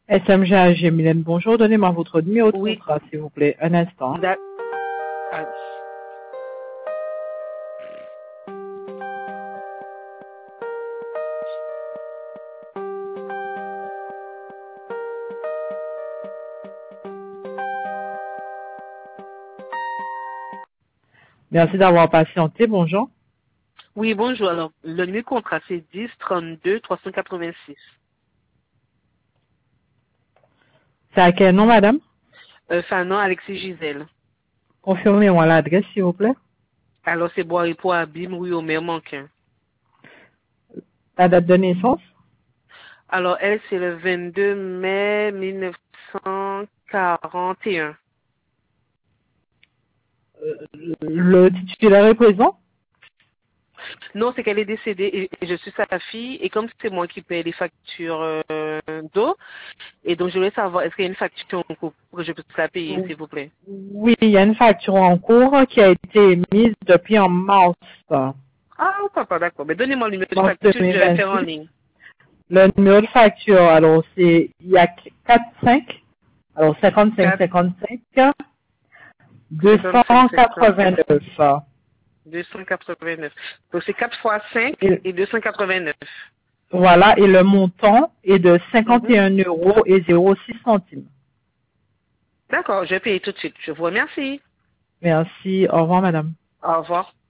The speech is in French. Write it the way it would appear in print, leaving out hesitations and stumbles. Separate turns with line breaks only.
SMGAG Mylène, bonjour. Donnez-moi votre numéro de
Oui.
contrat, s'il vous plaît. Un instant.
Ah,
Merci d'avoir patienté. Bonjour.
oui, bonjour. Alors, le numéro de contrat, c'est 10 32 386.
C'est à quel nom, madame?
Fanon Alexis Gisèle.
Confirmez-moi l'adresse, s'il vous plaît.
Alors, c'est Bois et Poix Abîme, rue Omer Manquin.
La date de naissance.
Alors, elle, c'est le 22 mai 1941.
Le titulaire est présent.
Non, c'est qu'elle est décédée et je suis sa fille. Et comme c'est moi qui paye les factures d'eau, et donc je voulais savoir, est-ce qu'il y a une facture en cours pour que je puisse la payer, s'il vous plaît?
Oui, il y a une facture en cours qui a été mise depuis en mars.
Ah, papa, d'accord. Mais donnez-moi le numéro de
Mars
facture, je vais faire en
2026.
ligne.
Le numéro de facture, alors c'est, il y a 4-5, alors
4,
55-55,
55, 55,
289.
289. Donc c'est 4 fois 5
Et,
et 289.
voilà, et le montant est de
Mhm.
51 euros et 06 centimes.
D'accord, je vais payer tout de suite. Je vous remercie.
Merci, au revoir madame.
Au revoir.